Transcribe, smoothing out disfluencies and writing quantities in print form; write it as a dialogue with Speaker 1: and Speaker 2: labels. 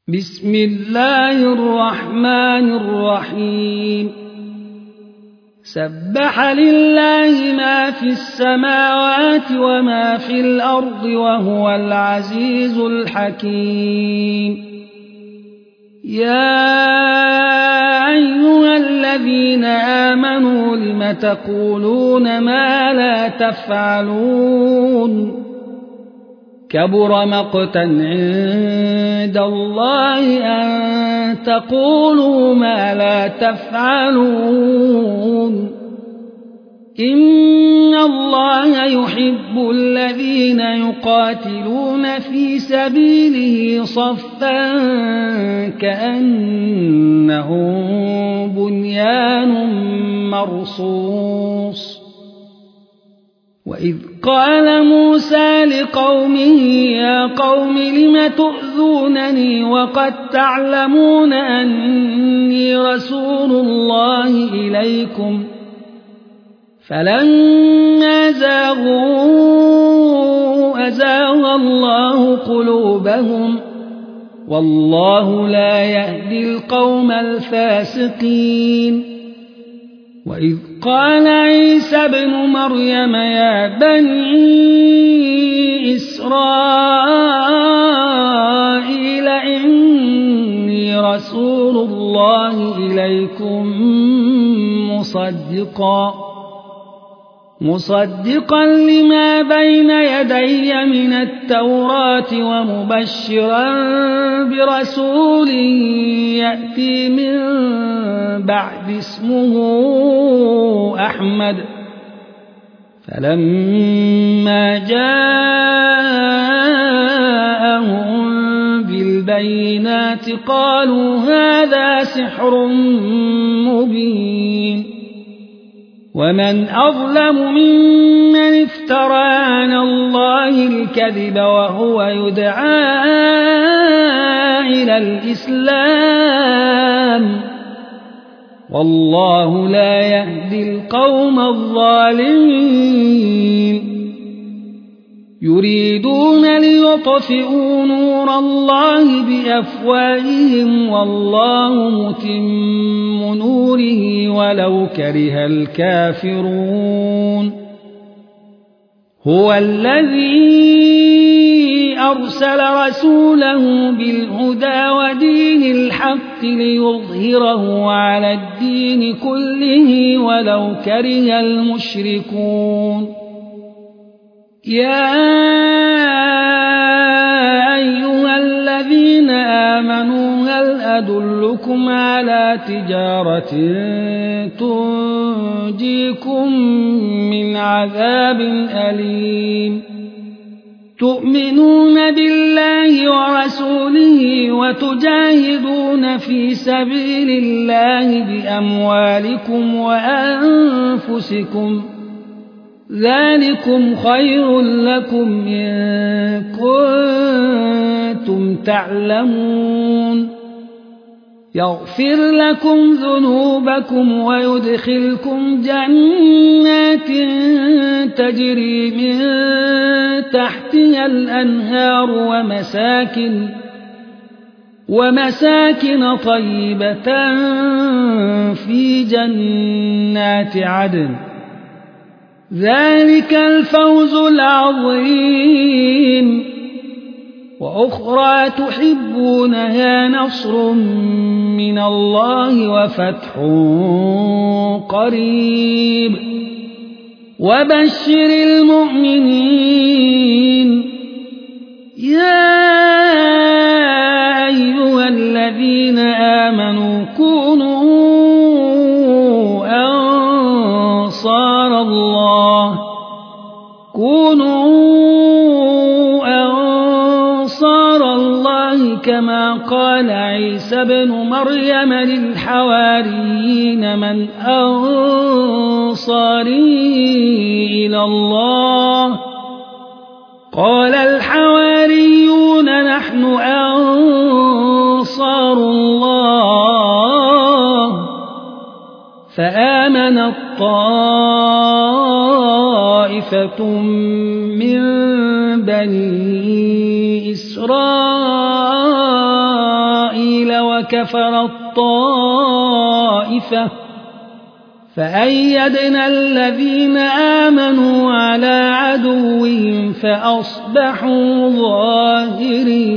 Speaker 1: بسم الله الرحمن الرحيم سبح لله ما في السماوات وما في الأرض وهو العزيز الحكيم يا أيها الذين آمنوا لم تقولون ما لا تفعلون كبر مقتا عند الله أن تقولوا ما لا تفعلون إن الله يحب الذين يقاتلون في سبيله صفا كأنهم بنيان مرصوص وإذ قال موسى لقومه يا قوم لم تؤذونني وقد تعلمون أني رسول الله إليكم فلما زاغوا أزاغ الله قلوبهم والله لا يهدي القوم الفاسقين وإذ قال عيسى ابن مريم يا بني إسرائيل إني رسول الله إليكم مصدقا لما بين يدي من التوراة ومبشرا برسول يأتي من بعد اسمه أحمد فلما جاءهم بالبينات قالوا هذا سحر مبين ومن أظلم ممن افترى على الله الكذب وهو يدعى إلى الإسلام والله لا يهدي القوم الظالمين يريدون ليطفئوا نور الله بأفواههم والله متم نوره ولو كره الكافرون هو الذي أرسل رسوله بالهدى ودين الحق ليظهره على الدين كله ولو كره المشركون يا أيها الذين آمنوا هل أدلكم على تجارة تنجيكم من عذاب أليم تؤمنون بالله ورسوله وتجاهدون في سبيل الله بأموالكم وأنفسكم ذلكم خير لكم إن كنتم تعلمون يغفر لكم ذنوبكم ويدخلكم جنات تجري من تحتها الأنهار ومساكن طيبة في جنات عدن ذلك الفوز العظيم وأخرى تحبونها نصر من الله وفتح قريب وبشر المؤمنين يا أيها الذين آمنوا كونوا أنصار الله كما قال عيسى ابن مريم للحواريين من أنصاري إلى الله قال الحواريون نحن أنصار الله فآمنت طائفة من بني إسرائيل وكفرت طائفة فأيدنا الذين آمنوا على عدوهم فأصبحوا ظاهرين.